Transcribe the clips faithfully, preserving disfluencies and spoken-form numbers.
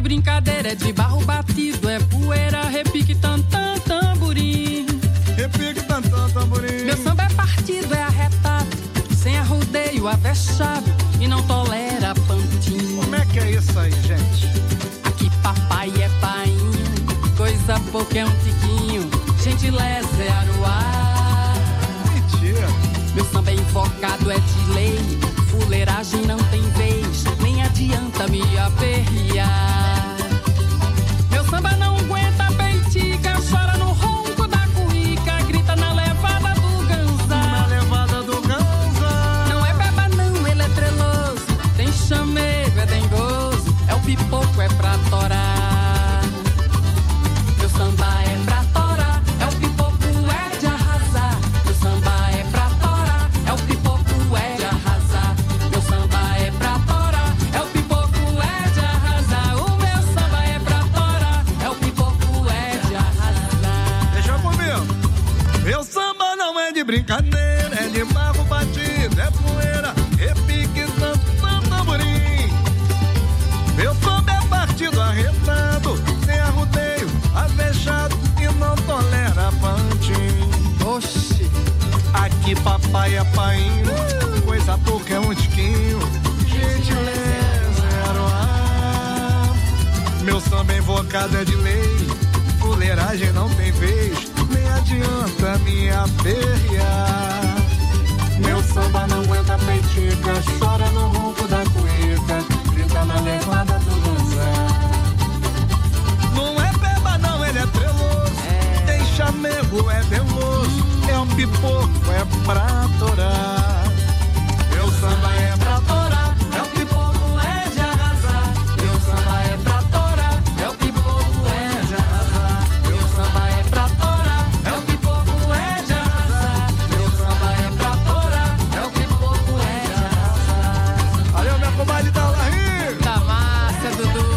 brincadeira, é de barro batido, é poeira, repique, tantã, tamborim. Repique, tantã, tamborim. Meu samba é partido, é arretado, sem arrudeio, avexado, e não tolera pantinho. Como é que é isso aí, gente? Aqui papai é painho, coisa pouca é um tiquinho, gentileza é aruá. Mentira. Meu samba é invocado, é de lei, fuleiragem não tem vez, nem adianta me aperrear. Meu samba não aguenta peitica, chora no ronco da cuíca, grita na levada do ganzá. Na levada do ganzá. Não é beba não, ele é treloso, tem chamego, é dengoso, é o pipoco, é pra torar. Meu samba é pra torar, é o pipoco, é de arrasar. Meu samba é pra torar, é o pipoco, é de arrasar. Meu samba é pra torar, é o pipoco, é de arrasar. O meu samba é pra torar, é o pipoco, é de arrasar. Deixa comigo. Meu samba não é de brincadeira, é de barro batido, é poeira, repique, tantã, tamborim. Meu samba é partido arretado, sem arrudeio, avexado e não tolera pantin. Oxi. Aqui papai é painho, uh. coisa pouca é um tiquinho, gentileza é aruá. Meu samba invocado é de lei, fuleiragem não tem vez, nem adianta me aperrear. Meu samba não aguenta peitica, chora no ronco da cuíca, grita na levada do ganzá. Não é beba não, ele é treloso, é. Tem chamego, é veloso, é um pipoco, é pra torar. Meu samba é pra torar, é o pipoco, é de arrasar. Meu samba é pra torar, é o pipoco, é de arrasar. Meu samba é pra torar, é o pipoco, é de arrasar. Meu samba é pra torar, é o pipoco, é de arrasar. Valeu, minha comadre da Larry. Tá massa, Dudu.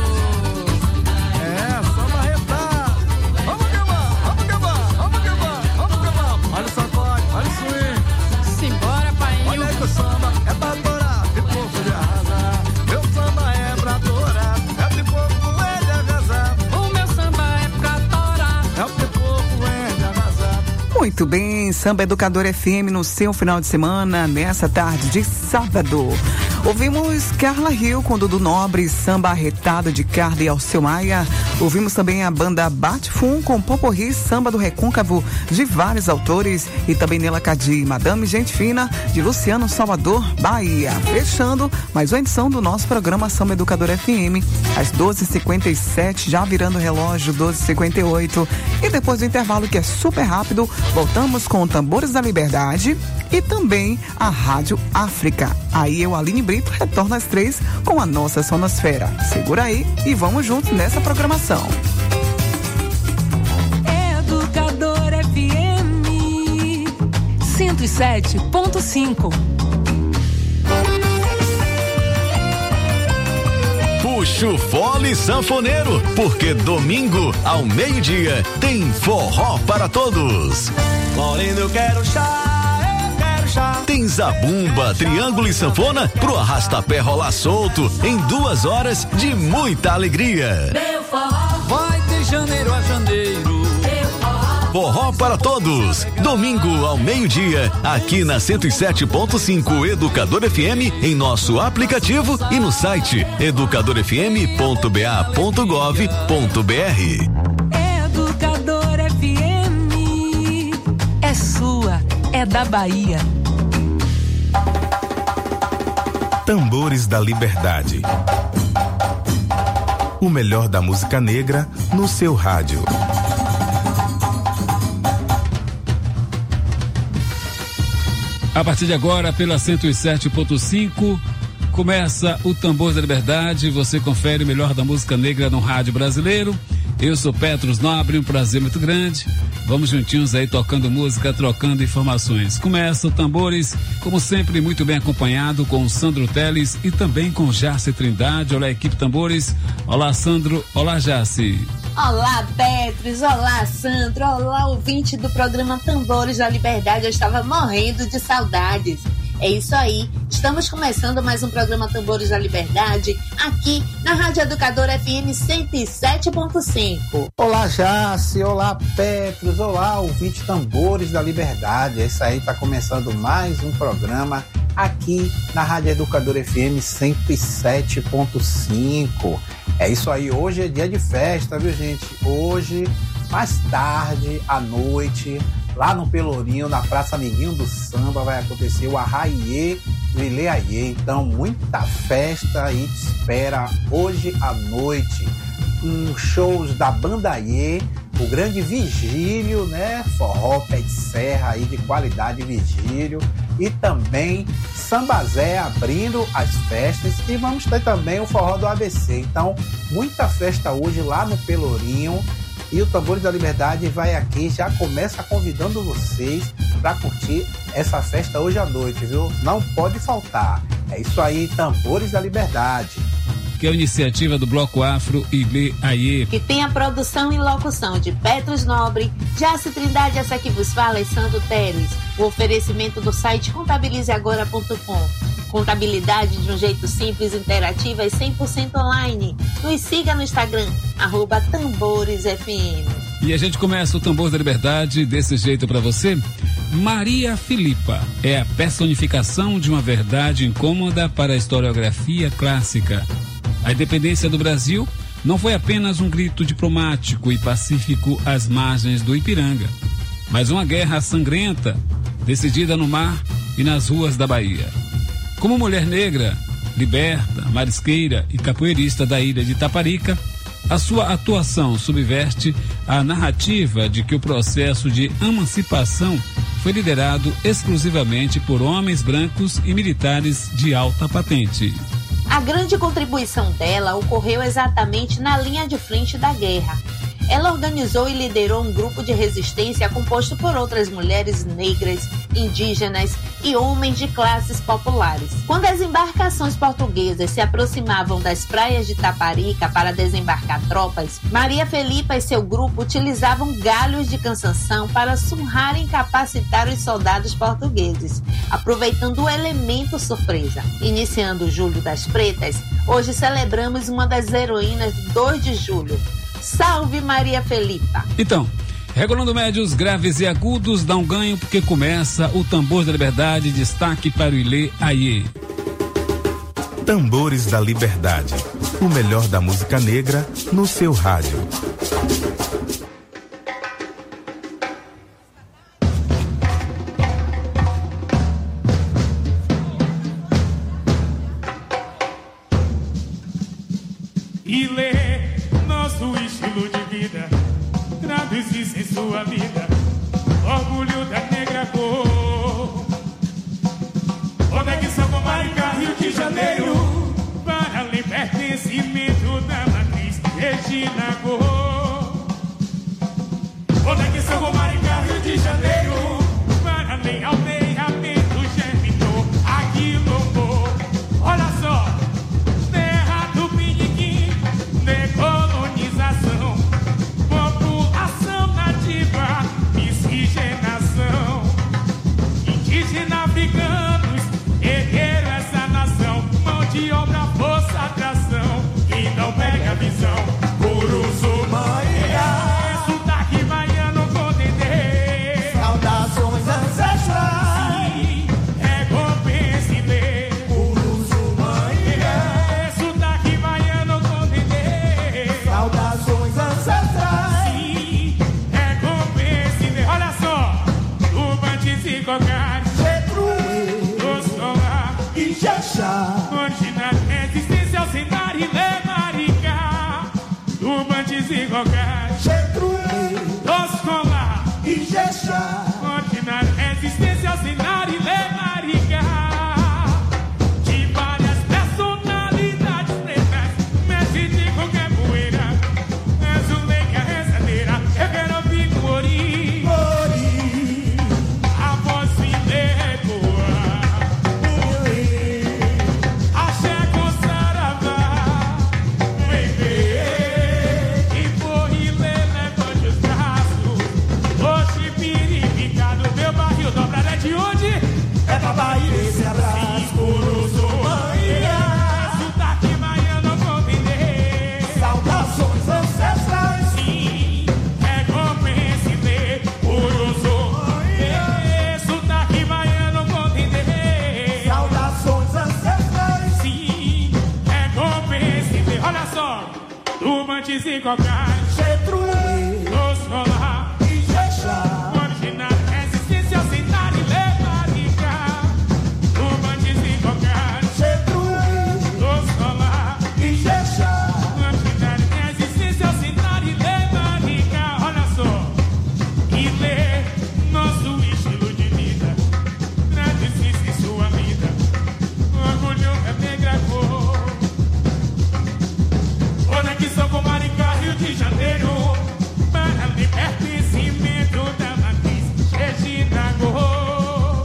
É, samba retado. Vamos queimar, vamos queimar, vamos queimar, vamos queimar. Olha o sacode, olha o swing. Simbora, painho. Olha aí que o samba é pra torar, pipoco de arrasar. Meu samba é pra torar, é pipoco, é de arrasar. O meu samba é pra torar, é o pipoco, é de arrasar. Muito bem, Samba Educador F M no seu final de semana, nessa tarde de sábado. Ouvimos Carla Hill com Dudu Nobre, Samba Arretado de Carla e Alceu Maia. Ouvimos também a banda Bate-Fum com Poporri, Samba do Recôncavo, de vários autores. E também Nela Cadi, Madame Gente Fina, de Luciano Salvador, Bahia. Fechando mais uma edição do nosso programa Samba Educador F M, às doze e cinquenta e sete, já virando o relógio, doze e cinquenta e oito. E depois do intervalo, que é super rápido, voltamos com Tambores da Liberdade e também a Rádio África. Aí eu, Aline Brito, retorno às três com a nossa Sonosfera. Segura aí e vamos juntos nessa programação. Educador F M cento e sete ponto cinco. Puxa o fole sanfoneiro, porque domingo ao meio-dia tem forró para todos. Moreno, eu quero chá, eu quero chá. Tem zabumba, triângulo e sanfona pro arrastapé rolar solto em duas horas de muita alegria. Meu forró vai de janeiro a janeiro. Forró para todos, domingo ao meio-dia, aqui na cento e sete ponto cinco Educador F M, em nosso aplicativo e no site educador f m ponto b a ponto gov ponto b r. Educador F M é sua, é da Bahia. Tambores da Liberdade. O melhor da música negra no seu rádio. A partir de agora, pela cento e sete ponto cinco, começa o Tambor da Liberdade. Você confere o melhor da música negra no rádio brasileiro. Eu sou Petros Nobre, um prazer muito grande. Vamos juntinhos aí tocando música, trocando informações. Começa o Tambores, como sempre, muito bem acompanhado com o Sandro Teles e também com Jace Trindade. Olá, equipe Tambores. Olá, Sandro. Olá, Jace. Olá, Petros. Olá, Sandro. Olá, ouvinte do programa Tambores da Liberdade. Eu estava morrendo de saudades. É isso aí, estamos começando mais um programa Tambores da Liberdade, aqui na Rádio Educadora F M cento e sete ponto cinco. Olá, Jace, olá, Petros, olá, ouvinte Tambores da Liberdade. É isso aí, tá começando mais um programa aqui na Rádio Educadora F M cento e sete ponto cinco. É isso aí, hoje é dia de festa, viu, gente? Hoje, mais tarde, à noite, lá no Pelourinho, na Praça Amiguinho do Samba, vai acontecer o Arraiê do Ilê Aiê. Então, muita festa aí te espera hoje à noite. Um shows da Banda Aiê, o grande Vigílio, né? Forró, pé de serra aí de qualidade, Vigílio. E também Sambazé abrindo as festas. E vamos ter também o Forró do A B C. Então, muita festa hoje lá no Pelourinho. E o Tambores da Liberdade vai aqui, já começa convidando vocês para curtir essa festa hoje à noite, viu? Não pode faltar. É isso aí, Tambores da Liberdade. Que é a iniciativa do Bloco Afro Ilê Aiê. Que tem a produção e locução de Petros Nobre, Jace Trindade, essa que vos fala é Sandro Teres. O oferecimento do site contabilize agora ponto com. Contabilidade de um jeito simples, interativa e cem por cento online. Nos siga no Instagram, arroba Tambores F M. E a gente começa o Tambores da Liberdade desse jeito para você. Maria Filipa é a personificação de uma verdade incômoda para a historiografia clássica. A independência do Brasil não foi apenas um grito diplomático e pacífico às margens do Ipiranga, mas uma guerra sangrenta, decidida no mar e nas ruas da Bahia. Como mulher negra, liberta, marisqueira e capoeirista da ilha de Taparica, a sua atuação subverte a narrativa de que o processo de emancipação foi liderado exclusivamente por homens brancos e militares de alta patente. A grande contribuição dela ocorreu exatamente na linha de frente da guerra. Ela organizou e liderou um grupo de resistência composto por outras mulheres negras, indígenas e homens de classes populares. Quando as embarcações portuguesas se aproximavam das praias de Taparica para desembarcar tropas, Maria Filipa e seu grupo utilizavam galhos de cansanção para surrar e incapacitar os soldados portugueses, aproveitando o elemento surpresa. Iniciando o Julho das Pretas, hoje celebramos uma das heroínas do dois de julho. Salve Maria Filipa! Então, regulando médios, graves e agudos, dá um ganho porque começa o Tambor da Liberdade, destaque para o Ilê Aiê. Tambores da Liberdade, o melhor da música negra no seu rádio. Ilê, nosso estilo de vida, traduz-se em sua vida, orgulho da negra cor. Conexão com Maricá, Rio de Janeiro, para além pertencimento da matriz Regina Gor. Conexão com Maricá, Rio de Janeiro, para além aldeamento germinou, aqui louvor. Olha só, terra do Piniquim, decolonização, população nativa, miscigenação, indígena africanos, herdeiro essa nação, mão de obra, força, atração, e não pega a visão, Curuzu, Manhã, sotaque baiano com Dedê, saudações ancestrais, sim, recompensa e lê, Curuzu, Manhã, sotaque baiano com Dedê, saudações ancestrais, sim, recompensa e lê. Olha só, o Bantes e Cocares, Ordinar, existência ao cenário e lemarica, do Bantes e Cocares, dos Colar, ordinar, existência ao cenário e lemarica, de várias personalidades pretas, mexe de qualquer poeira, azuleika, rezadeira, eu quero ouvir o Ori, a voz fileira. desencocar, Getruí, os rolar, Ijexá, originar, resistência, sentar e levar uma desencocar, Getruí, os rolar, Ijexá, originar, resistência, sentar e levar olha só, e ler nosso estilo de vida, traduzir em sua vida, orgulho é negra cor. Conexão com Maricá, Rio de Janeiro, para libertecimento da matriz Regina Gorro.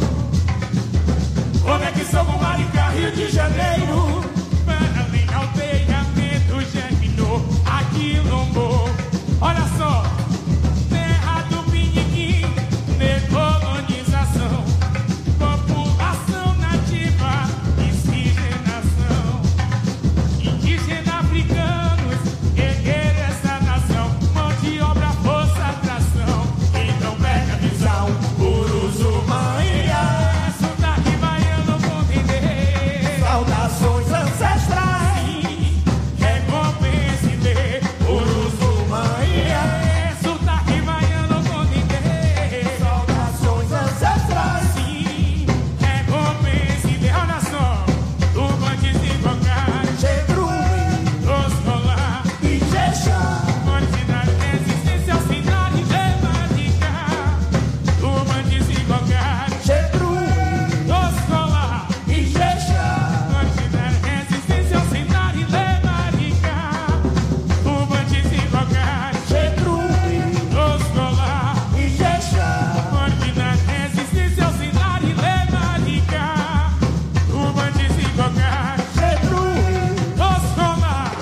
Conexão com Maricá, Rio de Janeiro, para aldeamento germinou aqui no morro. Olha só, terra do Piniquim, decolonização, população nativa, miscigenação, indígena africanos, erguer essa nação, mão de obra, força, atração, então pega a visão, Uruzu, Maia, sotaque baiano, compreender, saudações ancestrais, sim, é compreender, Uruzu, Maia, sotaque baiano, compreender, saudações ancestrais, sim, é compreender, olha só, o bandido se invocar, Getruí, os rolar, Ijexá, originário, resistência ao sinal de erradicar, o bandido se invocar, Getruí, os rolar, Ijexá, originário, resistência ao sinal de erradicar, o bandido se invocar, Getruí, os rolar, Ijexá, originário, resistência ao sinal de erradicar, o bandido se invocar, Getruí, os rolar,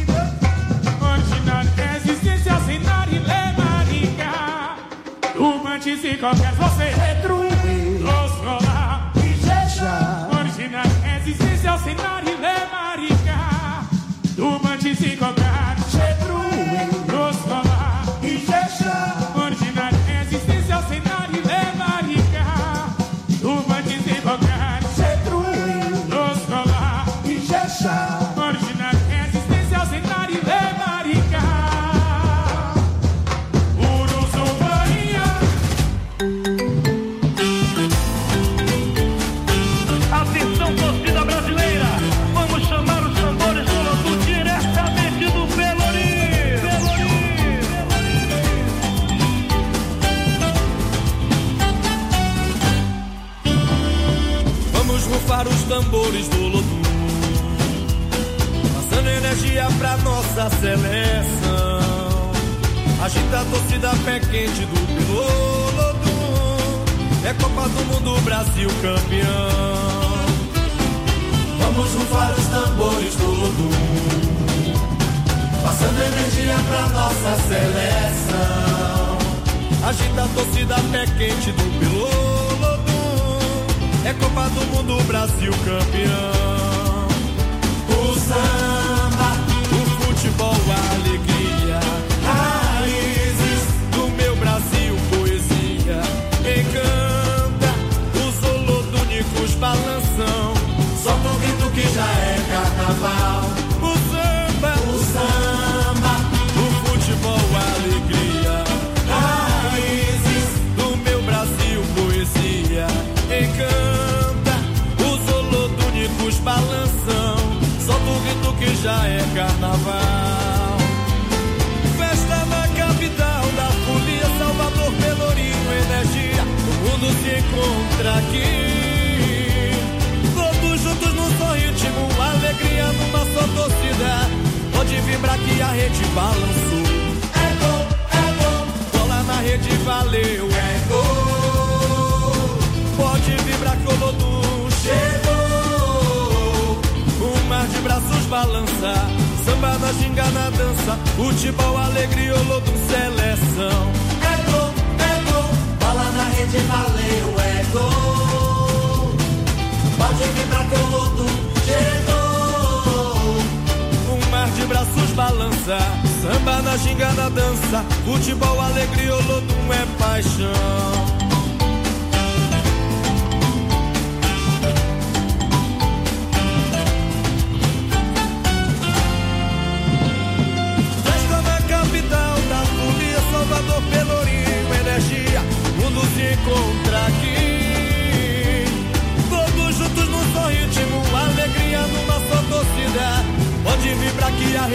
originário, resistência ao sinal de erradicar, o bandido se qualquer você, Getruí, os rolar, Ijexá, originário, resistência ao sinal de erradicar, o bandido se qualquer Getruí, os rolar, Ijexá, originário, resistência ao sinal de erradicar, o bandido se qualquer Getruí, os rolar, Ijexá, originário, resistência ao sinal de erradicar, Uruzu, Bahia. Atenção, torcida brasileira, vamos chamar os tambores do Lodu diretamente do Pelourinho. Vamos rufar os tambores do Lodu, passando energia pra nossa seleção. Agita a torcida, pé quente do Pelourinho. É Copa do Mundo, Brasil campeão. Vamos rufar os tambores do Lodu, passando energia pra nossa seleção. Agita a torcida, pé quente do Pelourinho. É Copa do Mundo, Brasil campeão. O samba, o futebol, a alegria, raízes do meu Brasil, poesia, encanta os holodúnicos balanção. Solta um grito que já é carnaval. O samba, o samba, o futebol, a alegria, raízes do meu Brasil, poesia, encanta os holodúnicos balanção. Solta um grito que já é carnaval. Festa na capital da folia, Salvador, Pelourinho, energia. O mundo se encontra aqui, todos juntos num só ritmo, alegria numa só torcida. Pode vibrar que a rede balançou. É gol, é gol, bola na rede, valeu, é gol. Pode vibrar que o Lodu chegou. Um mar de braços balança, samba na ginga, na dança, futebol, alegria, o Lodu, seleção. É gol, é gol, bola na rede, valeu, é gol. Pode vibrar que o Lodu chegou. Um mar de braços balança, samba na ginga, na dança, futebol, alegria, o Lodu é paixão. Festa na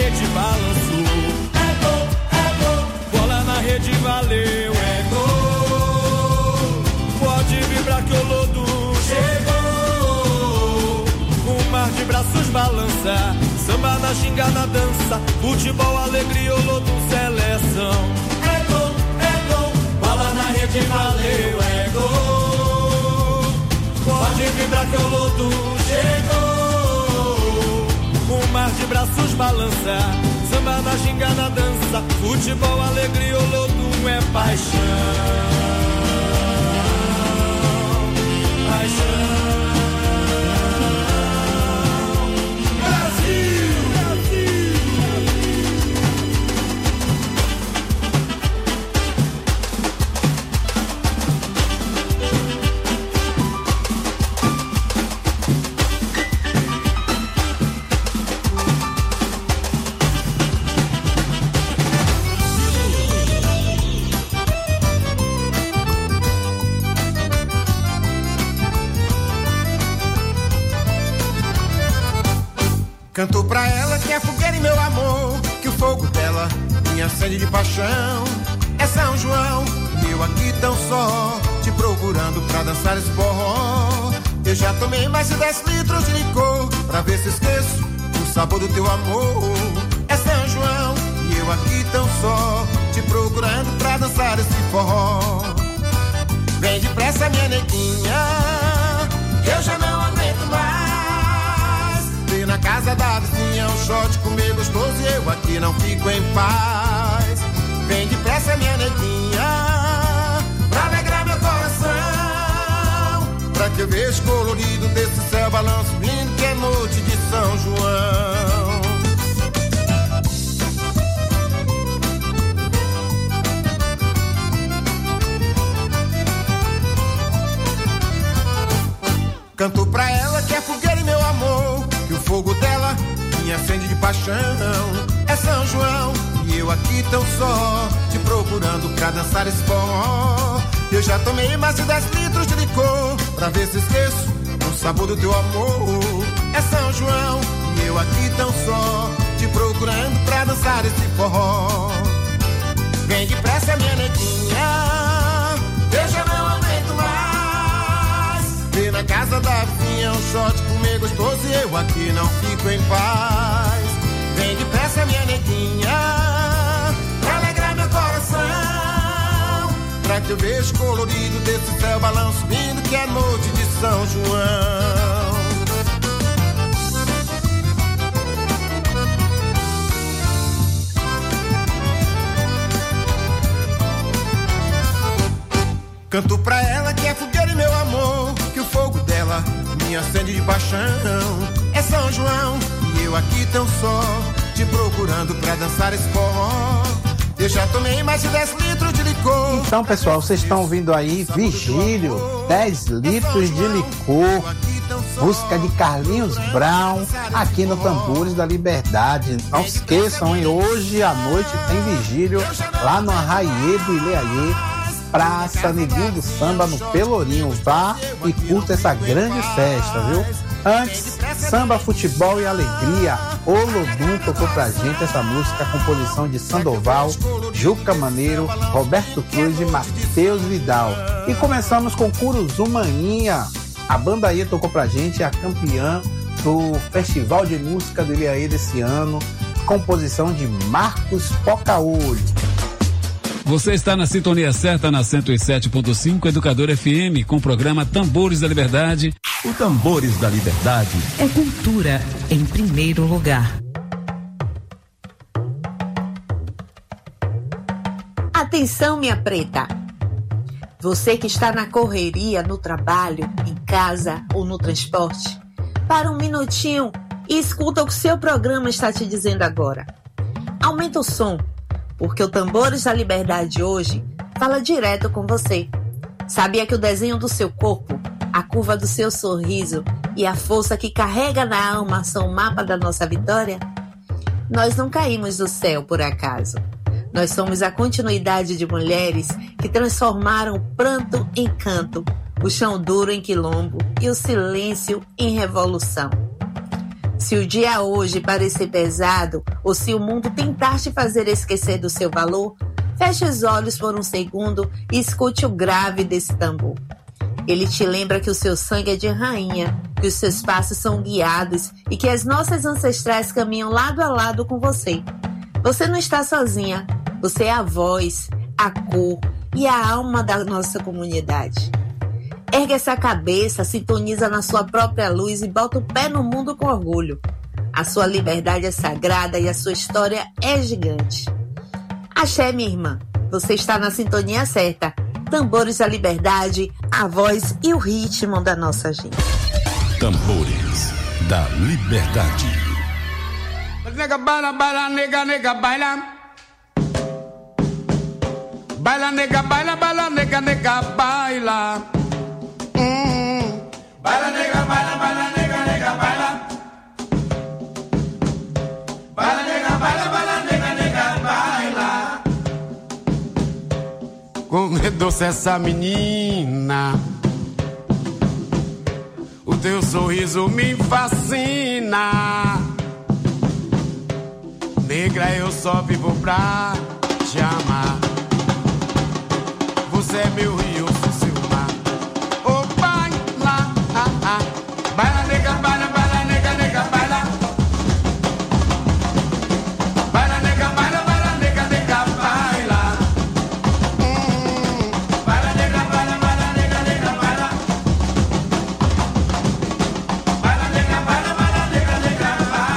rede, balançou. É gol, é gol. Bola na rede, valeu, é gol. Pode vibrar que o lodo chegou. Um mar de braços balança, samba na ginga, na dança, futebol, alegria, o lodo, seleção. É gol, é gol. Bola na rede, valeu, é gol. Pode vibrar que o lodo chegou. Um mar de braços balança, samba na ginga, na dança, futebol, alegria, o lodo é paixão. Paixão. Canto pra ela que é fogueira e meu amor, que o fogo dela me acende de paixão. É São João, e eu aqui tão só, te procurando pra dançar esse forró. Eu já tomei mais de dez litros de licor, pra ver se esqueço o sabor do teu amor. É São João, e eu aqui tão só, te procurando pra dançar esse forró. Vem depressa minha neguinha, que eu já não aguento mais. Na casa da vizinha, um shot comer gostoso e eu aqui não fico em paz. Vem depressa minha neguinha, pra alegrar meu coração, pra que eu veja colorido desse céu balanço lindo que é noite de São João. Canto pra ela que é fogueira e meu amor, que o fogo dela me acende de paixão. É São João, e eu aqui tão só, te procurando pra dançar esse forró. Eu já tomei mais de dez litros de licor, pra ver se esqueço o sabor do teu amor. É São João, e eu aqui tão só, te procurando pra dançar esse forró. Vem depressa minha neguinha, eu já não aguento mais. Vê na casa da vizinha, um shot comer gostoso e eu aqui não fico em paz. Vem depressa minha neguinha, pra alegrar meu coração, pra que eu veja colorido desse céu balanço lindo que é noite de São João. Canto pra ela que é fogueira e meu amor, que o fogo dela me acende de paixão. É São João, e eu aqui tão só, te procurando pra dançar esse forró. Eu já tomei mais de dez litros de licor. Então, pessoal, vocês estão ouvindo aí Vigílio, dez litros de licor, música de Carlinhos Brown, aqui no Tambores da Liberdade. Não se esqueçam, hein? Hoje à noite tem Vigílio lá no Arraiê do Ileaiê, Praça Neguinho do Samba, no Pelourinho. Vá e curta essa grande festa, viu? Antes, Samba, Futebol e Alegria. O Lodum tocou pra gente essa música, composição de Sandoval, Juca Maneiro, Roberto Cruz e Matheus Vidal. E começamos com Curuzu Maninha. A banda aí tocou pra gente, a campeã do Festival de Música do Ileaiê desse ano, composição de Marcos Pocaolho. Você está na sintonia certa na cento e sete ponto cinco Educador F M com o programa Tambores da Liberdade. O Tambores da Liberdade é cultura em primeiro lugar. Atenção, minha preta. Você que está na correria, no trabalho, em casa ou no transporte, para um minutinho e escuta o que o seu programa está te dizendo agora. Aumenta o som, porque o Tambores da Liberdade hoje fala direto com você. Sabia que o desenho do seu corpo, a curva do seu sorriso e a força que carrega na alma são o mapa da nossa vitória? Nós não caímos do céu por acaso. Nós somos a continuidade de mulheres que transformaram o pranto em canto, o chão duro em quilombo e o silêncio em revolução. Se o dia hoje parecer pesado, ou se o mundo tentar te fazer esquecer do seu valor, feche os olhos por um segundo e escute o grave desse tambor. Ele te lembra que o seu sangue é de rainha, que os seus passos são guiados e que as nossas ancestrais caminham lado a lado com você. Você não está sozinha, você é a voz, a cor e a alma da nossa comunidade. Ergue essa cabeça, sintoniza na sua própria luz e bota o pé no mundo com orgulho. A sua liberdade é sagrada e a sua história é gigante. Axé, minha irmã, você está na sintonia certa. Tambores da liberdade, a voz e o ritmo da nossa gente. Tambores da liberdade. Nega baila, baila, nega, nega, baila. Baila, nega, baila, baila, nega, nega, baila. Hum. Baila, nega, baila, baila, nega, nega, baila. Baila, nega, baila, baila, nega, nega, baila. Como é doce essa menina. O teu sorriso me fascina. Negra, eu só vivo pra te amar. Você é meu rio, eu sou seu mar. Oh, baila, ah, ah. Baila, nega, baila, baila, nega, nega, baila. Baila, nega, baila, baila, nega, nega, baila. Hum. Baila, nega, baila, baila, nega, nega, baila. Baila, nega, baila, baila, nega, nega,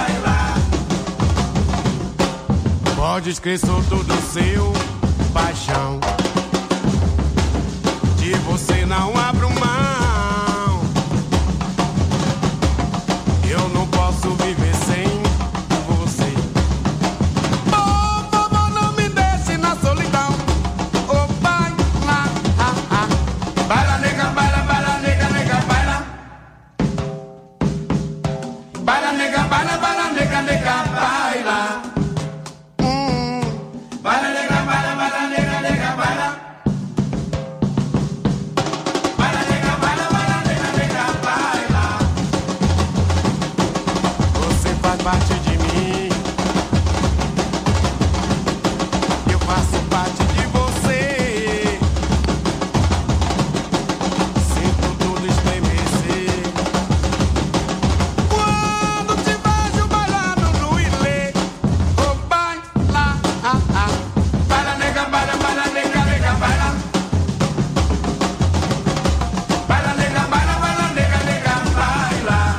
baila. Pode escrever, sou todo seu, paixão. De você não abro mão. Eu não posso viver sem você. Por favor, não me deixe na solidão. Oh, baila, ah, ah. Baila, nega, baila, baila, nega, nega, baila. Baila, nega, baila, baila, nega, nega, baila. Hum. Baila, nega, baila, baila, nega, nega, baila. Parte de mim, eu faço parte de você. Sinto tudo estremecer quando te vejo bailando no ilê. Oh, baila, ah, ah. Baila, nega, baila, baila, nega, nega, baila. Baila, nega, baila, baila, nega, nega, baila.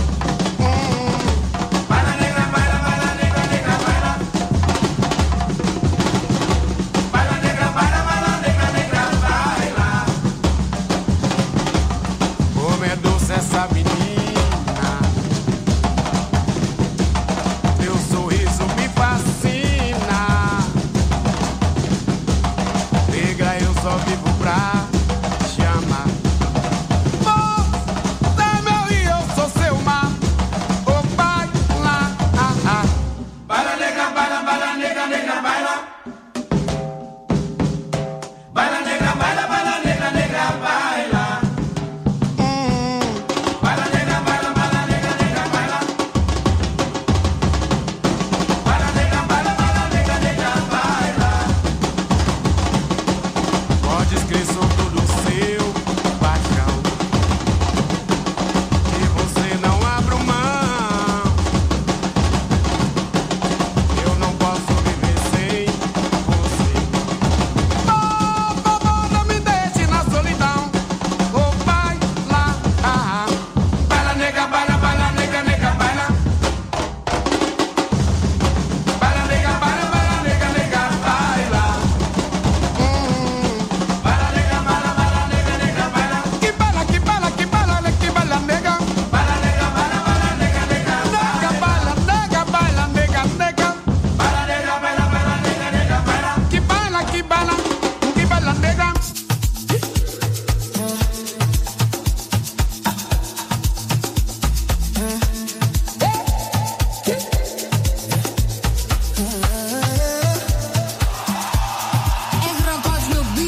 Essa menina, teu sorriso me fascina. Negra, eu só vivo pra te amar. Você é meu rio, eu sou seu mar. Oh, baila, ah, ah. Baila, nega, baila, baila, nega, nega, baila. Baila, nega, baila, baila, nega, nega, baila.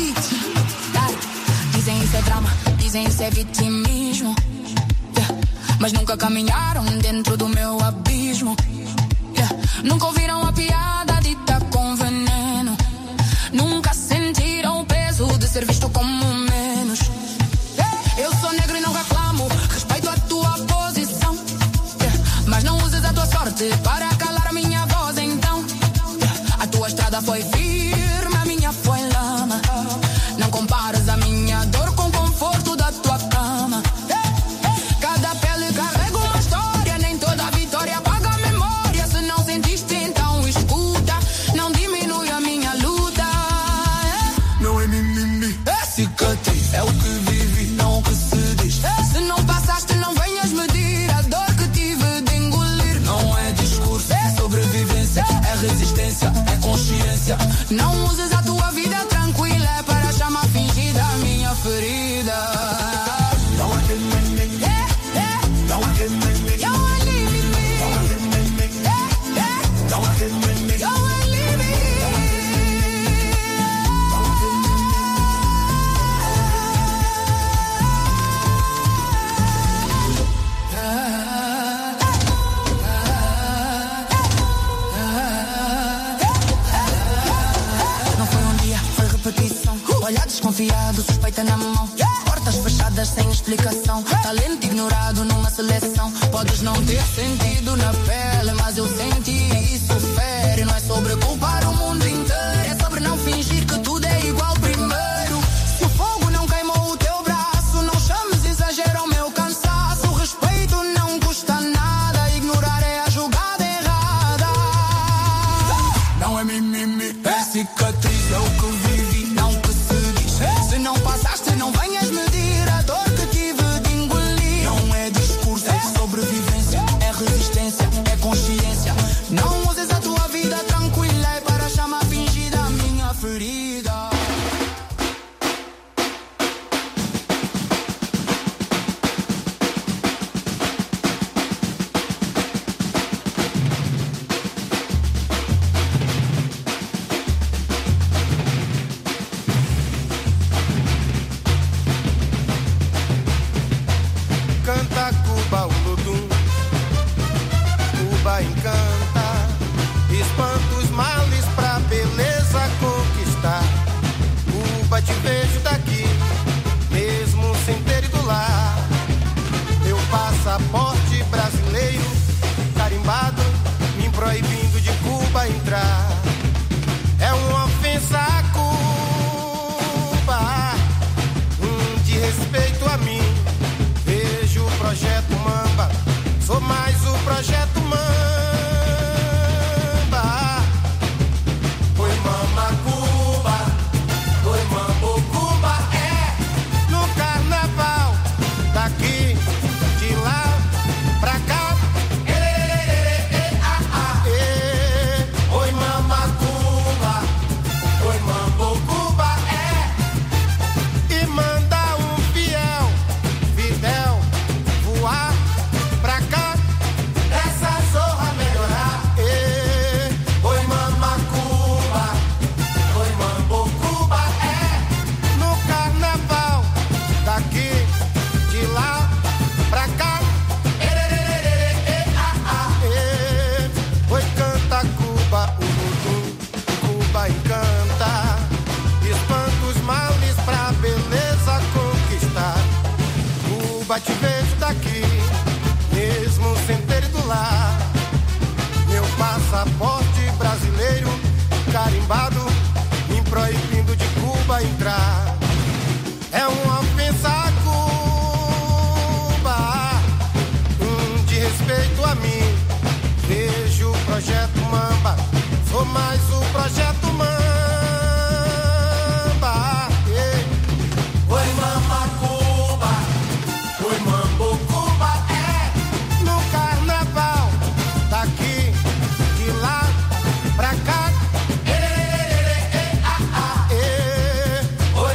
Dizem isso é drama, dizem isso é vitimismo. Yeah. mas nunca caminharam dentro do meu abismo. Yeah. Nunca ouviram a piada dita com veneno. Nunca sentiram o peso de ser visto como menos. Yeah. Eu sou negro e não reclamo, respeito a tua posição. Yeah. Mas não uses a tua sorte para calar a minha voz então. Yeah. A tua estrada foi firme, a minha foi lama. Não compares a minha dor com o conforto da tua cama. Cada pele carrega uma história, nem toda vitória apaga a memória. Se não sentiste, então escuta, não diminui a minha luta. Não é mimimi, é cicatriz, é o que vivi, não o que se diz. Se não passaste, não venhas medir a dor que tive de engolir. Não é discurso, é sobrevivência, é resistência, é consciência. Não uses a tua vida tranquila é para chamar fingida a minha ferida. Olhar desconfiado, suspeita na mão. Portas fechadas sem explicação. Talento ignorado numa seleção. Podes não ter sentido na pele, mas eu senti isso fere. Não é sobre culpar o mundo inteiro, é sobre não fingir que tudo é igual primeiro. Se o fogo não queimou o teu braço, não chames exagero ao meu cansaço. Respeito não custa nada, ignorar é a jogada errada. Não é mimimi, é cicatriz, é o que vivi, não que se não passaste, não venhas medir a dor que tive de engolir. Não é discurso, é sobrevivência, é resistência, é consciência. Não uses a tua vida tranquila é para chamar fingida a minha ferida. Canta Cuba, o Lodum, Cuba encanta, espanta os males pra beleza conquistar. Cuba, te vejo daqui, mesmo sem ter ido lá. Meu passaporte brasileiro, carimbado, me proibindo de Cuba entrar. É uma ofensa a Cuba, um desrespeito a mim. O projeto Mamba, sou mais o projeto Mamba. Oi, mama Cuba, oi, mambo Cuba, é no carnaval, daqui, de lá, pra cá. Ê, ê, ê, ah, ah, ê. Oi, mama Cuba, oi, mambo Cuba, é e manda um fiel, Fidel, voar pra cá, essa zorra melhorar. Ê, oi, mama Cuba, oi, mambo Cuba, é no carnaval, daqui, de lá, pra cá. Ê, ê, ê, ê, ah, ah, ê. Oi, canta Cuba, o Lodum, Cuba encanta, espanta os males pra beleza conquistar. Cuba, te vejo daqui, mesmo sem ter ido lá. Meu passaporte brasileiro, carimbado, me proibindo de Cuba entrar. É uma ofensa a Cuba, um desrespeito a mim. Vejo o projeto Mamba, sou mais o projeto Mamba. Oi, mama Cuba, oi, mambo Cuba, é no carnaval, daqui, de lá, pra cá. Ê, ê, ê, ê, ah, ah, ê.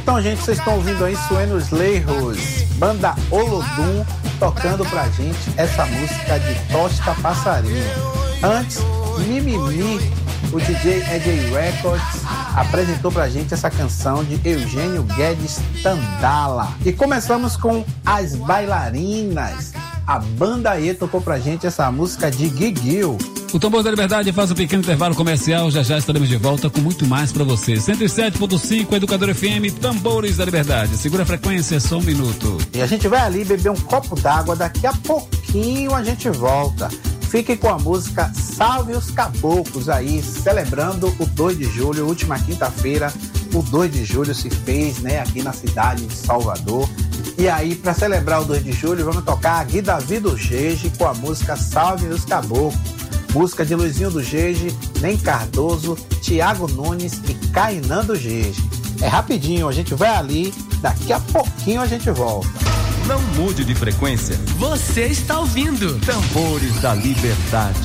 Então, gente, vocês estão ouvindo aí Suenos Leijos, banda Olodum, tocando pra gente essa música de Tosta Passarinho. Antes, Mimimi, o D J E J Records, apresentou pra gente essa canção de Eugênio Guedes Tandala. E começamos com As Bailarinas. A banda E tocou pra gente essa música de Guiguil. O Tambor da Liberdade faz um pequeno intervalo comercial, já já estaremos de volta com muito mais pra você. cento e sete ponto cinco, Educador F M, Tambores da Liberdade. Segura a frequência, só um minuto. E a gente vai ali beber um copo d'água, daqui a pouquinho a gente volta. Fiquem com a música Salve os Caboclos aí, celebrando o dois de julho, última quinta-feira, o dois de julho se fez, né, aqui na cidade de Salvador. E aí, para celebrar o dois de julho, vamos tocar Gui Davi do Gege com a música Salve os Caboclos. Música de Luizinho do Gege, Nem Cardoso, Tiago Nunes e Cainã do Gege. É rapidinho, a gente vai ali, daqui a pouquinho a gente volta. Não mude de frequência. Você está ouvindo Tambores da Liberdade.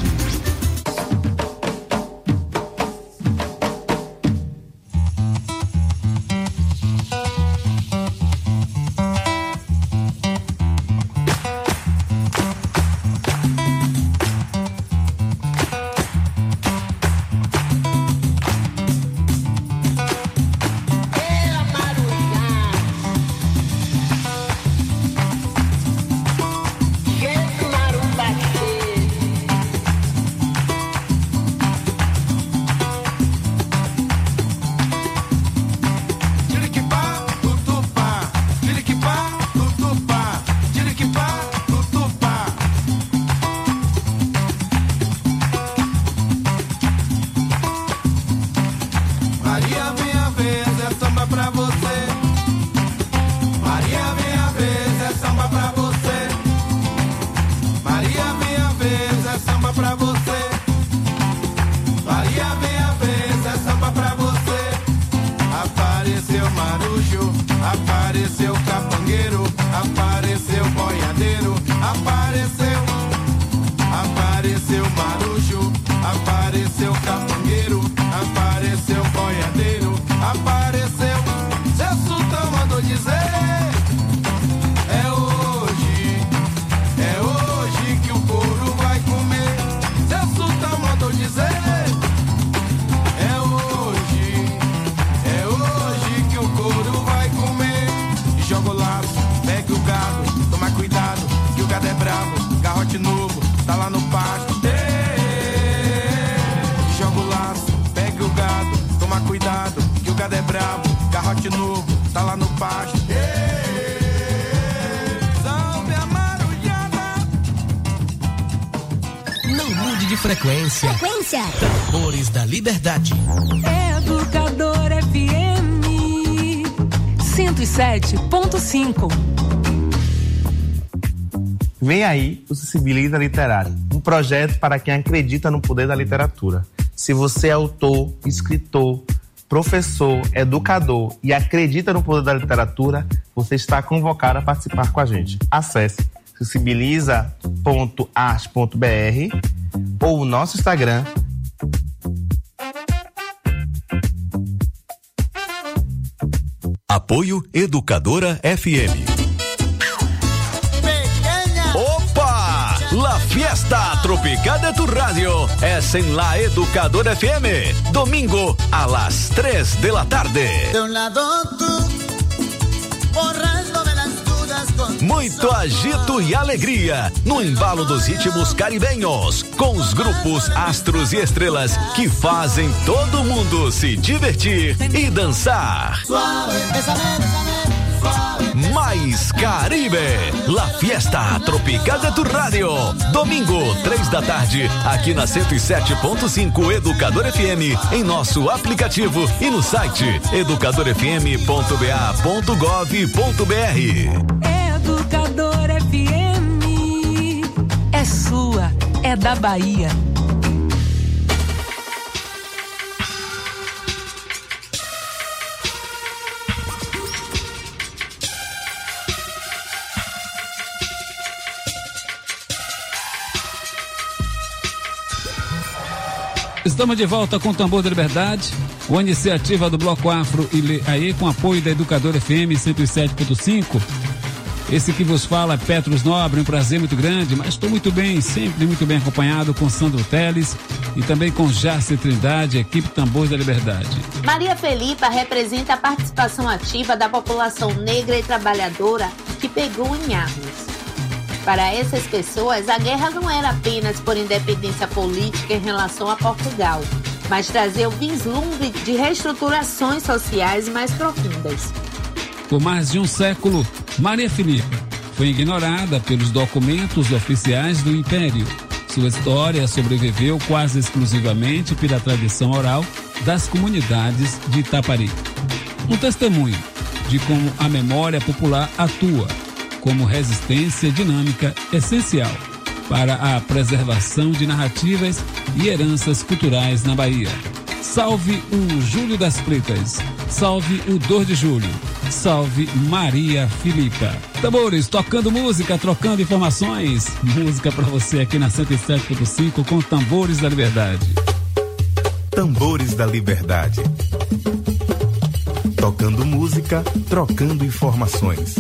Frequência. Frequência. Tambores da Liberdade. Educador F M cento e sete ponto cinco. Vem aí o Sensibiliza Literário, um projeto para quem acredita no poder da literatura. Se você é autor, escritor, professor, educador e acredita no poder da literatura, você está convocado a participar com a gente. Acesse sensibiliza ponto arte ponto b r ou o nosso Instagram. Apoio Educadora F M. Opa! La Fiesta Tropical de tu Radio es en la Educadora F M. Domingo a las tres de la tarde. De un lado tú, borrando de las dudas con Muito agito e alegria no embalo dos ritmos caribenhos, com os grupos Astros e Estrelas que fazem todo mundo se divertir e dançar. Suave, bésame, bésame, suave. Mais Caribe, La Fiesta Tropical de tu Radio. Domingo, três da tarde, aqui na cento e sete ponto cinco Educador F M, em nosso aplicativo e no site educador f m ponto b a ponto gov ponto b r. Educador F M é sua, é da Bahia. Estamos de volta com o Tambor da Liberdade. Uma iniciativa do Bloco Afro e aí com apoio da Educadora F M cento e sete ponto cinco. Esse que vos fala é Petros Nobre, um prazer muito grande, mas estou muito bem, sempre muito bem acompanhado com Sandro Teles e também com Jarce Trindade, equipe Tambores da Liberdade. Maria Felipa representa a participação ativa da população negra e trabalhadora que pegou em armas. Para essas pessoas, a guerra não era apenas por independência política em relação a Portugal, mas trazia o vislumbre de reestruturações sociais mais profundas. Por mais de um século, Maria Filipa foi ignorada pelos documentos oficiais do Império. Sua história sobreviveu quase exclusivamente pela tradição oral das comunidades de Itaparica. Um testemunho de como a memória popular atua como resistência dinâmica essencial para a preservação de narrativas e heranças culturais na Bahia. Salve o Júlio das Pretas, salve o dois de julho, salve Maria Filipa. Tambores, tocando música, trocando informações. Música pra você aqui na cento e sete ponto cinco com Tambores da Liberdade. Tambores da Liberdade. Tocando música, trocando informações.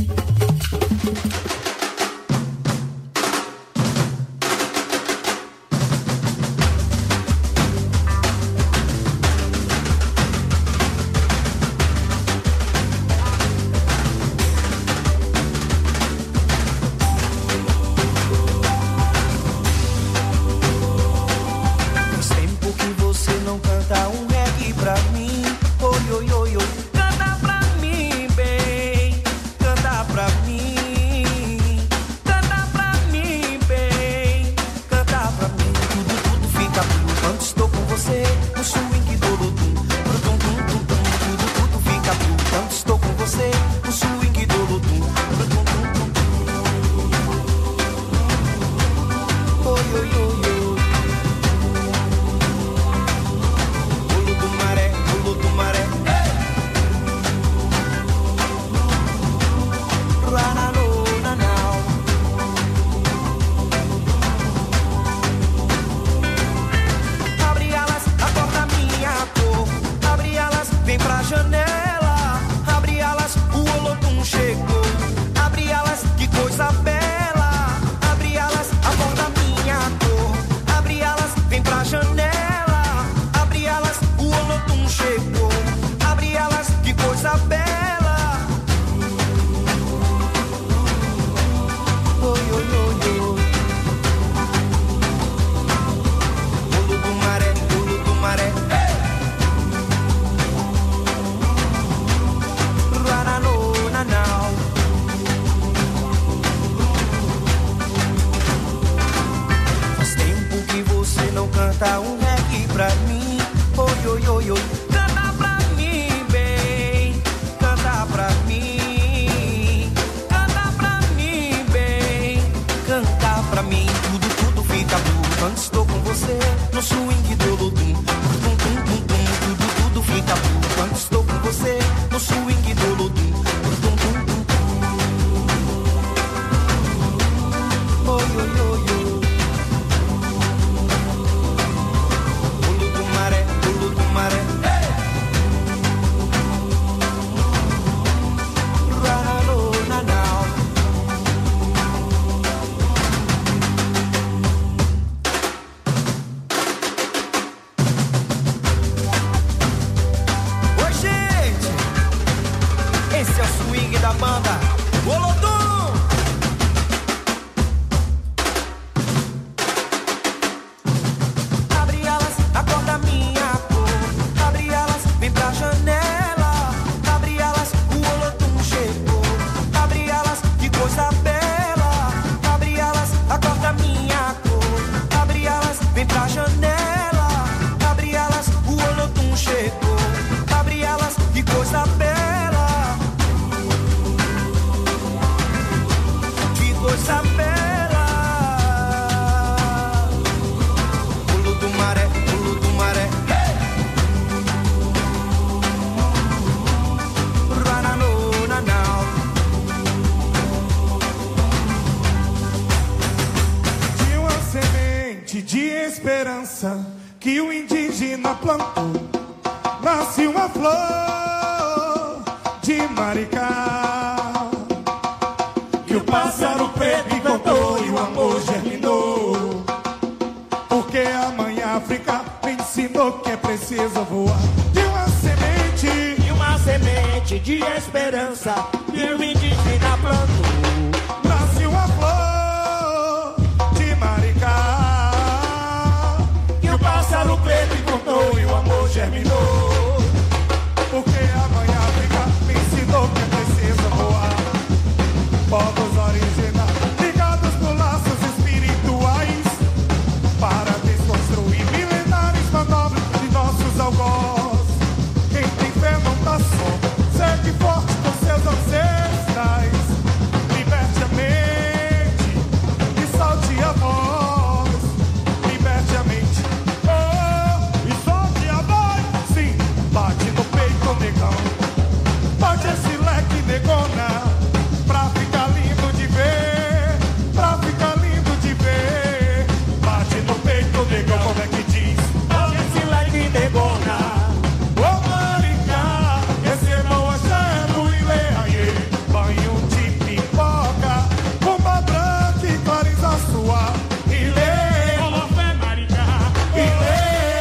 Que o indígena plantou, nasce flor de Maricá, que o pássaro preto encantou e o amor germinou, porque a mãe África me ensinou que é preciso voar. De uma semente, de uma semente de esperança, e o indígena plantou, nasce uma flor de Maricá, que o pássaro preto encantou e o amor germinou, porque a mãe África me ensinou que é preciso voar. Povos originais ligados por laços espirituais, para desconstruir milenares manobras de nossos algozes. Quem tem fé não tá só, segue forte com seus ancestrais. Liberte a mente e solte a voz. Liberte a mente, oh, e solte a voz. Sim, bate no peito, negão. Bate esse leque, negona, pra ficar lindo de ver, pra ficar lindo de ver. Bate no peito, negão, como é que diz? bate esse leque, negona. Ô Maricá, receba o axé do Ilê, aie. Banho de pipoca, bomba branca e clariza sua. Ilê, Olofé, Maricá, Ilê,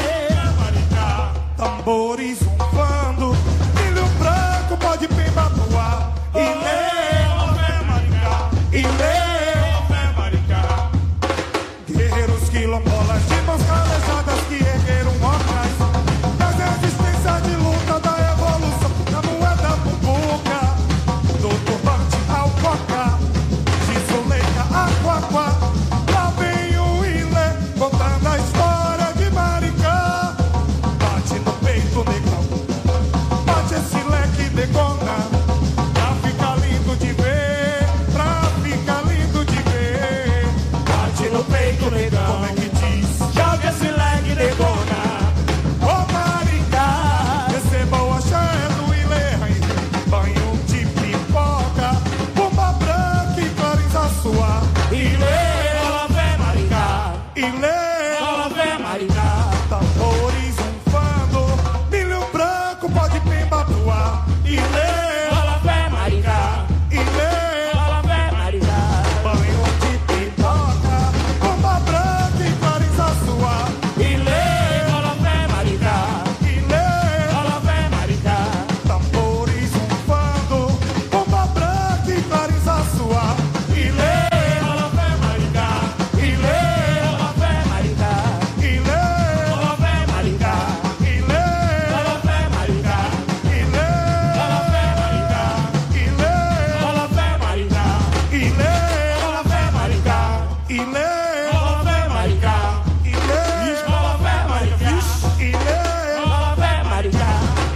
Maricá. Tambores umbando, milho branco pode pimba no ar. Ilê, Olofé, Maricá, Ilê, Olofé, Maricá. guerreiros quilombolas de mãos calejadas que ergueram ocas das resistência de luta da evolução, da moeda bumbuca, do turbante ao coca, de Zuleika a Quaquá. Lá vem o Ilê contando a história de Maricá. Bate no peito, negão, bate esse leque, negona, pra ficar lindo de ver, pra ficar lindo de ver. Bate no peito, negão, Como é que diz? joga esse leque, negona. Ô Maricá, receba o axé do Ilê, banho de pipoca, bomba branca e clariza sua. Ilê, Olofé, Maricá, Ilê, Olofé, Maricá. tambores umfando, milho branco pode pimba pro ar. Ilê, Olofé, Maricá, Ilê, Olofé, Maricá. banho de pipoca, bomba branca e clariza sua. Ilê, Olofé, Maricá, Ilê, Olofé, Maricá. tambores umfando, bomba branca e clariza sua. Ilê, Olofé, Maricá, Ilê, Olofé, Maricá. Ilê, Olofé, Maricá, Ilê, Olofé, Maricá. Ilê, Olofé, Maricá, Ilê, Olofé, Maricá. Ilê, Olofé, Maricá, Ilê, Olofé, Maricá. Ilê, Olofé, Maricá, Ilê, Olofé, Maricá.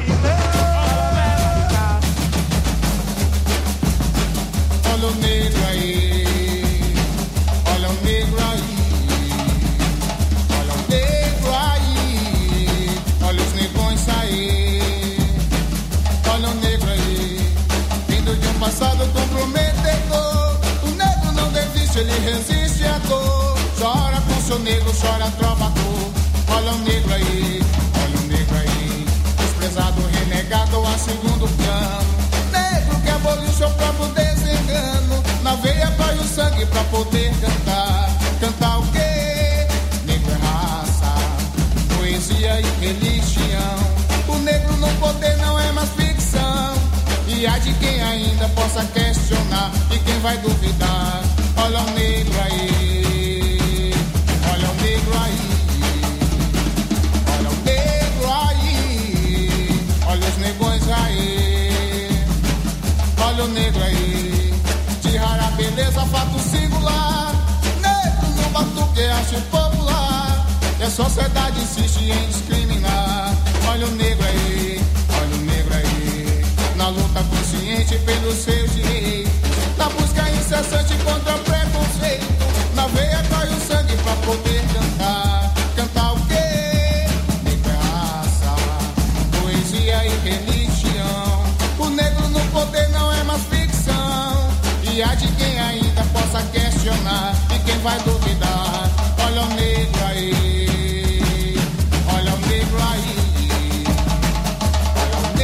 Olha o negro aí, olha o negro aí, olha o negro aí, olha os negões aí, olha o negro aí, vindo de um passado comprometedor. O negro não desiste, ele resiste à dor. Chora com seu negro, chora trovador. Olha o negro aí, olha o negro aí, desprezado, renegado a segundo plano. Negro que aboliu seu próprio desengano, na veia vai o sangue pra poder cantar. Cantar o quê? Negro é raça, poesia e religião. O negro no poder não é mais ficção, e há de quem ainda possa questionar, e quem vai duvidar. Olha o negro aí, olha o negro aí, olha o negro aí, olha os negões aí, olha o negro aí, de rara beleza, fato singular. Negro no batuque acho popular, e a sociedade insiste em discriminar. Olha o negro aí, olha o negro aí, na luta consciente pelos seus direitos, na busca incessante contra o preconceito, na veia cai o sangue pra poder cantar. Cantar o quê? Negro é raça, poesia e religião. O negro no poder não é mais ficção, e há de quem ainda possa questionar, e quem vai duvidar. Olha o negro aí, olha o negro aí, olha o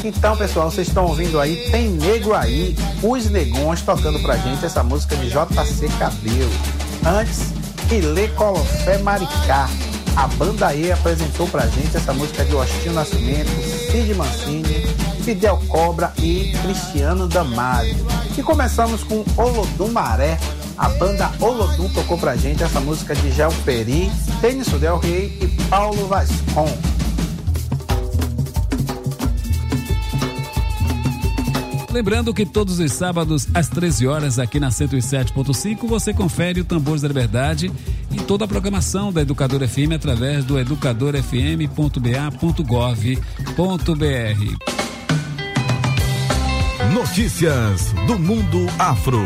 Então, pessoal, vocês estão ouvindo aí, tem Negro Aí, Os Negões tocando pra gente essa música de J C Cabelo. Antes, Ilê Colofé Maricá. A Banda E apresentou pra gente essa música de Agostinho Nascimento, Cid Mancini, Fidel Cobra e Cristiano Damário. E começamos com Olodum Maré. A banda Olodum tocou pra gente essa música de Gel Peri, Têniso Del Rey e Paulo Vascon. Lembrando que todos os sábados às treze horas aqui na cento e sete ponto cinco você confere o Tambores da Liberdade e toda a programação da Educadora F M através do educador f m ponto b a ponto gov ponto b r. Notícias do mundo afro.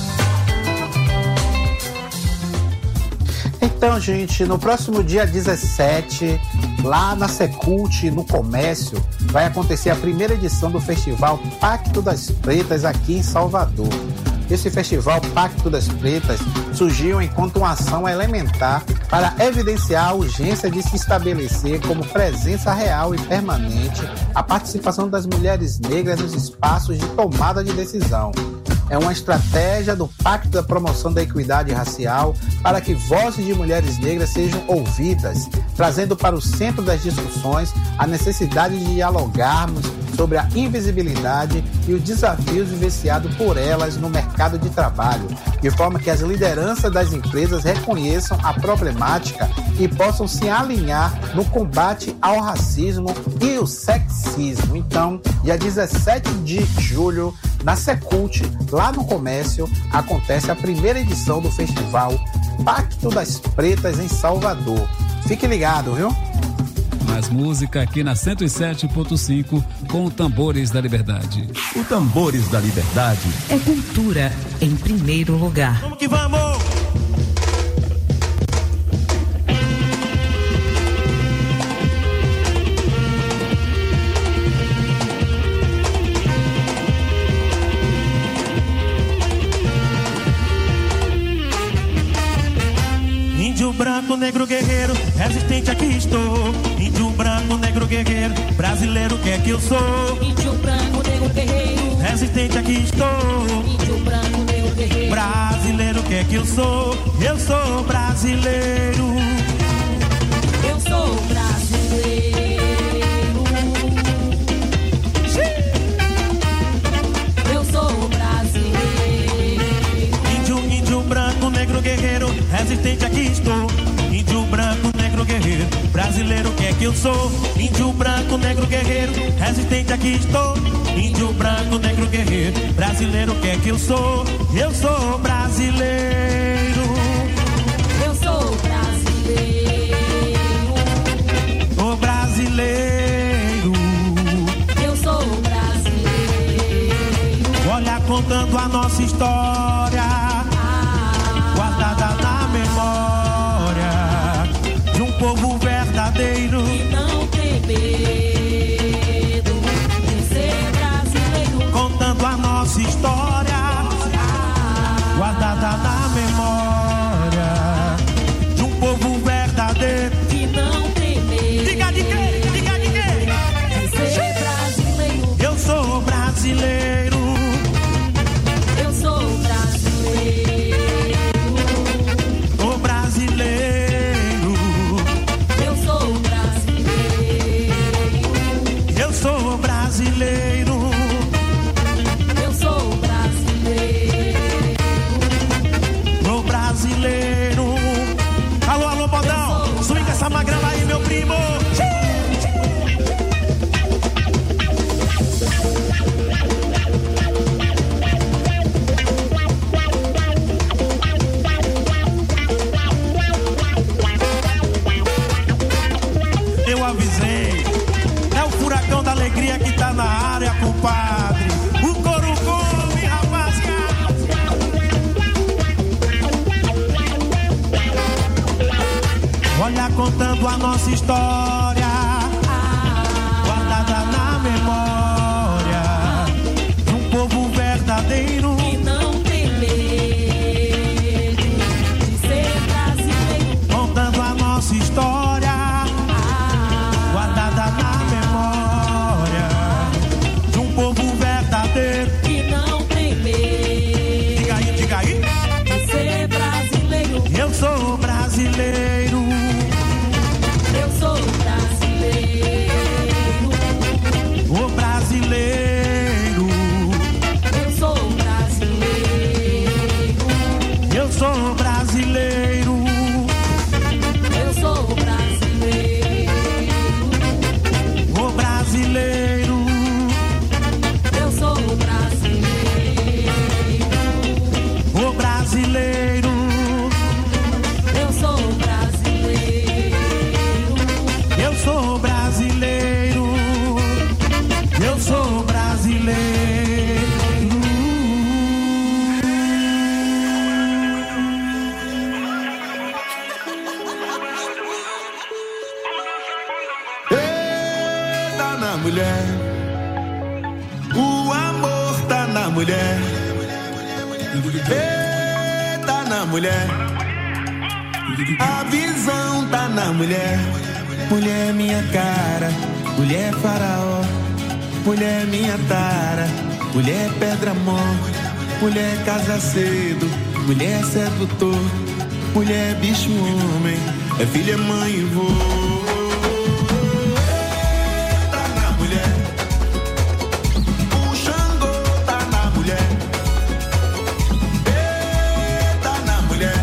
Então, gente, no próximo dia dezessete, lá na Secult, no Comércio, vai acontecer a primeira edição do Festival Pacto das Pretas aqui em Salvador. Esse Festival Pacto das Pretas surgiu enquanto uma ação elementar para evidenciar a urgência de se estabelecer como presença real e permanente a participação das mulheres negras nos espaços de tomada de decisão. É uma estratégia do Pacto da Promoção da Equidade Racial para que vozes de mulheres negras sejam ouvidas, trazendo para o centro das discussões a necessidade de dialogarmos sobre a invisibilidade e os desafios vivenciados por elas no mercado de trabalho, de forma que as lideranças das empresas reconheçam a problemática e possam se alinhar no combate ao racismo e o sexismo. Então, dia dezessete de julho, na Secult, lá no Comércio, acontece a primeira edição do Festival Pacto das Pretas em Salvador. Fique ligado, viu? Mais música aqui na cento e sete ponto cinco com o Tambores da Liberdade. O Tambores da Liberdade é cultura em primeiro lugar. Vamos que vamos! Índio branco, negro guerreiro, resistente aqui estou. Índio branco, negro guerreiro, brasileiro que é que eu sou. Índio branco, negro guerreiro, resistente aqui estou. Índio branco, negro guerreiro, brasileiro que é que eu sou. Eu sou brasileiro. Eu sou brasileiro. Eu sou brasileiro. Índio, índio branco, negro guerreiro, resistente aqui estou. Índio branco, negro guerreiro, brasileiro que é que eu sou. Índio branco, negro guerreiro, resistente aqui estou. Índio branco, negro guerreiro, brasileiro que é que eu sou. Eu sou brasileiro. Eu sou brasileiro. Ô brasileiro. Eu sou brasileiro. Olha, contando a nossa história, guardada na memória de um povo verdadeiro que não tem medo de ser brasileiro. Contando a nossa história, guardada na memória de um povo verdadeiro que não tem medo. Diga de quê? Diga de quê? De ser brasileiro. Eu sou brasileiro. Eu sou brasileiro. Ô brasileiro. Eu sou brasileiro. Eu sou brasileiro. Eu sou brasileiro. Ô brasileiro. Alô, alô, Bodão. Swinga essa magrela aí, meu primo. Eu avisei, é o furacão da alegria que tá na área, compadre. O couro come, rapaziada. Olha, contando a nossa história, guardada na memória de um povo verdadeiro que não tem medo de ser brasileiro. Contando a nossa história, guardada na memória mulher. O amor tá na mulher. Eita, na mulher. A visão tá na mulher. Mulher minha cara, mulher faraó. Mulher minha tara, mulher pedra mó. Mulher casa cedo, mulher sedutor. Mulher bicho homem, é filha, mãe e vô. Tá na mulher. O Xangô tá na mulher. Tá na mulher.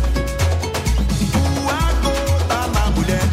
O Agô tá na mulher.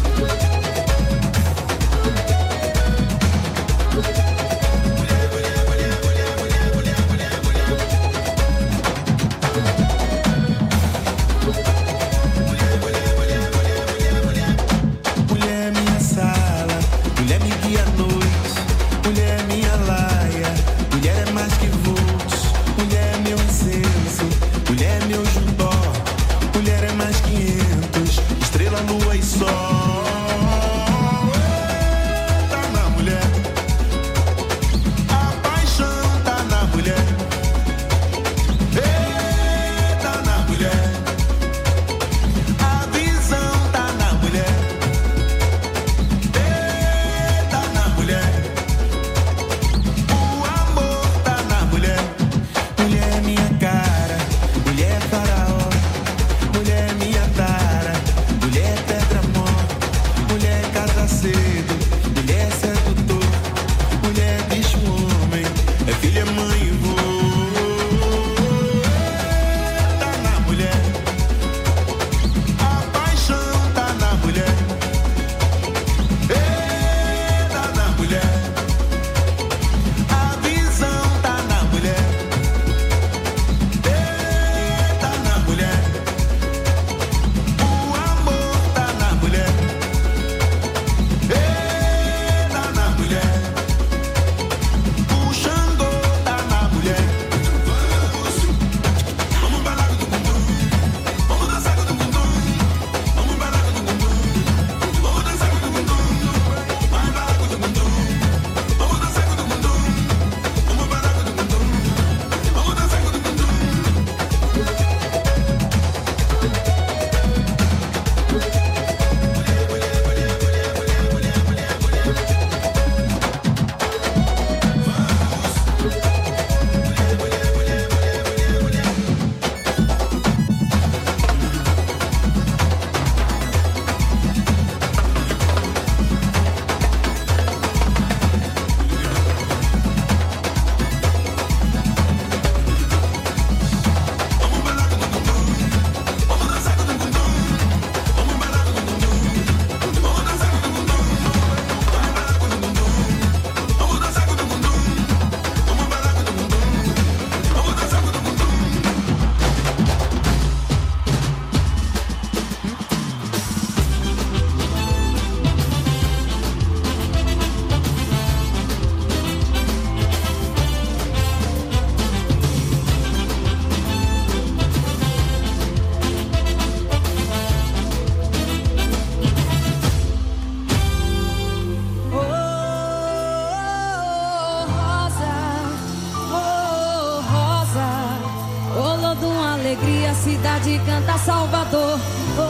cidade canta Salvador. Oh,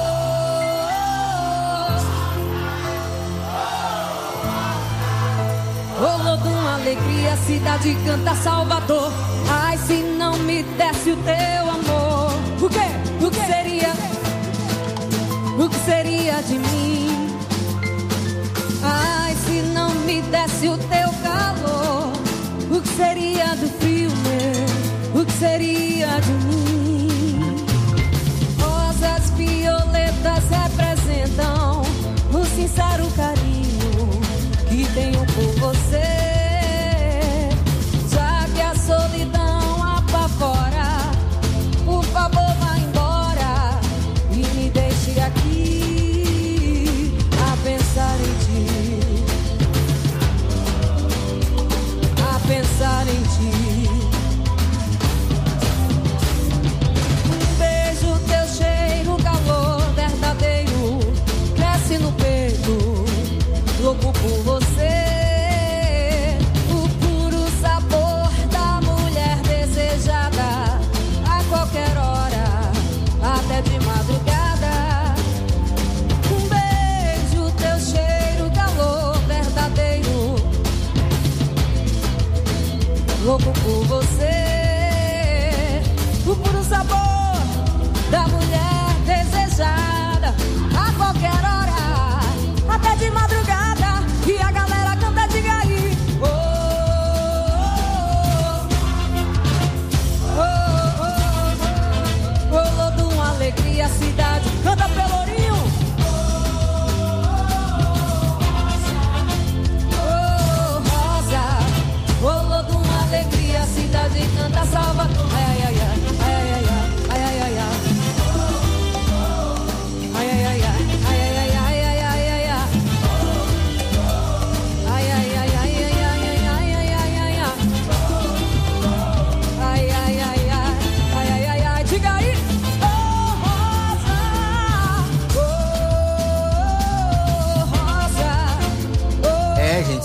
oh, oh, Lodum, alegria, cidade canta Salvador. Ai, se não me desse o teu amor, o quê? O que seria? O que seria de mim? Ai, se não me desse o teu calor, o que seria do frio meu? O que seria de mim? Rosas violetas representam o sincero carinho que tenho por você. Já que a solidão apavora, o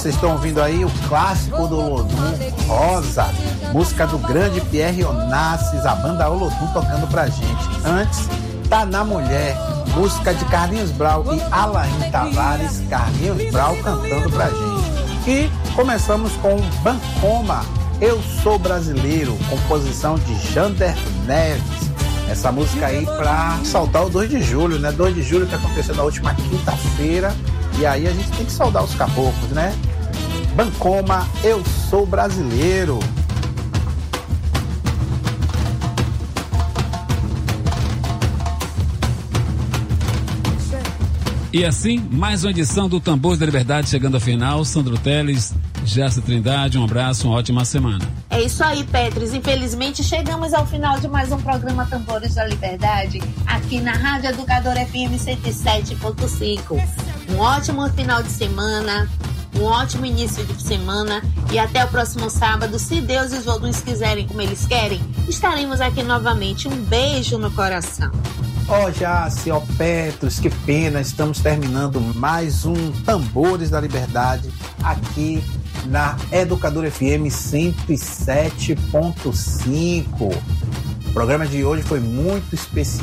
vocês estão ouvindo aí o clássico do Olodum, Rosa, música do grande Pierre Onassis, a banda Olodum tocando pra gente. Antes, Tá na Mulher, música de Carlinhos Brau e Alain Tavares, Carlinhos Brau cantando pra gente. E começamos com Bancoma, Eu Sou Brasileiro, composição de Jander Neves. Essa música aí pra saudar o dois de julho, né? dois de julho que aconteceu na última quinta-feira. E aí a gente tem que saudar os caboclos, né? Bancoma, Eu Sou Brasileiro. E assim, mais uma edição do Tambores da Liberdade chegando ao final. Sandro Teles, Jéssica Trindade, um abraço, uma ótima semana. É isso aí, Petros. Infelizmente, chegamos ao final de mais um programa Tambores da Liberdade, aqui na Rádio Educadora F M cento e sete ponto cinco. Um ótimo final de semana, um ótimo início de semana e até o próximo sábado, se Deus e os Oduns quiserem como eles querem, estaremos aqui novamente. Um beijo no coração. Ó, oh, Jace, ó, Petros, que pena, estamos terminando mais um Tambores da Liberdade aqui na Educadora F M cento e sete ponto cinco. O programa de hoje foi muito especial.